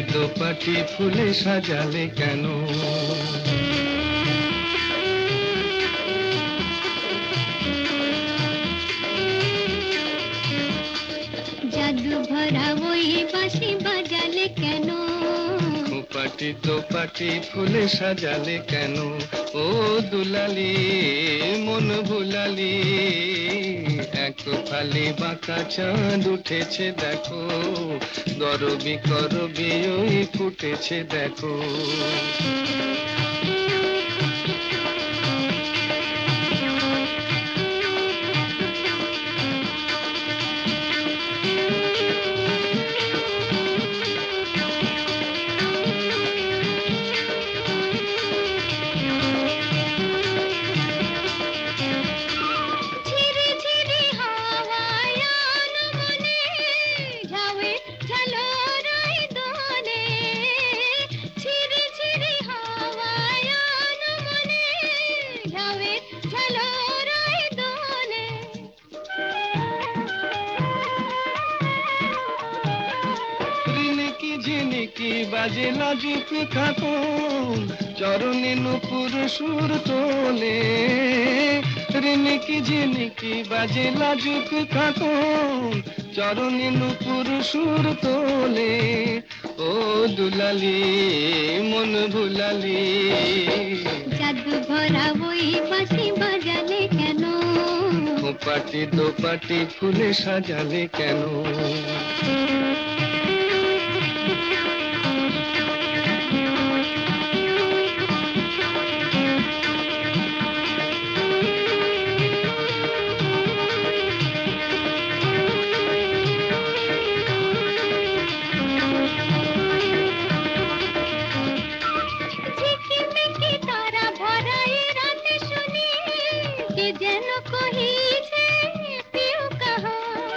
দোপাটি ফুলে সাজালে কেন? জাদু ভরা ওই বাঁশি বাজালে কেন? দোপাটি দোপাটি ফুলে সাজালে কেন? ও দুলালি মন ভুলালি, এক ফালি বাঁকা চাঁদ উঠেছে দেখো, গরবি করবি ওই ফুটেছে দেখো। ঝিরি ঝিরি হাওয়ায় আনমনে ঝাউয়ে ঝালরাই দোলে। ঝিরি ঝিরি হাওয়ায় আনমনে ঝাউয়ে ঝালরাই দোলে। রিনিকি ঝিনিকি বাজে লাজুক খাতুন, চরণে নুপুর সুর তোলে। রিনিকি ঝিনিকি বাজে লাজুক খাতুন, চরণে নুপুর সুর তোলে। ও দুলালি মন ভুলালি, জাদু ভরা ওই বাঁশি বাজালে কেন? দোপাটি দোপাটি ফুলে সাজালে কেন? ঝিকিমিকি তারা ভরা এই রাতে শুনি কে যেন কহিছে পিউ কাহা।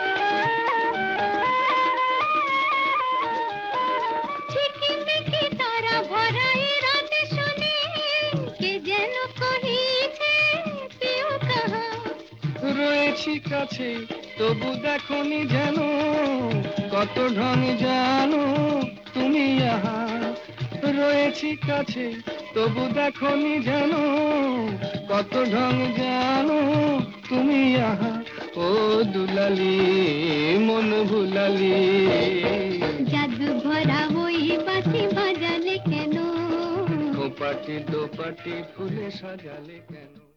ঝিকিমিকি তারা ভরা এই রাতে শুনি কে যেন কহিছে পিউ কাহা। রয়েছি কাছে তবু দেখনি যেন, কত ঢং জানো তুমি আহা। রয়েছি কাছে তবু দেখনি যেন, কত ঢং জানো তুমি আহা। ও দুলালি মন ভুলালি, জাদু ভরা ওই বাঁশি বাজালে কেন? দোপাটি দোপাটি ফুলে সাজালে কেন?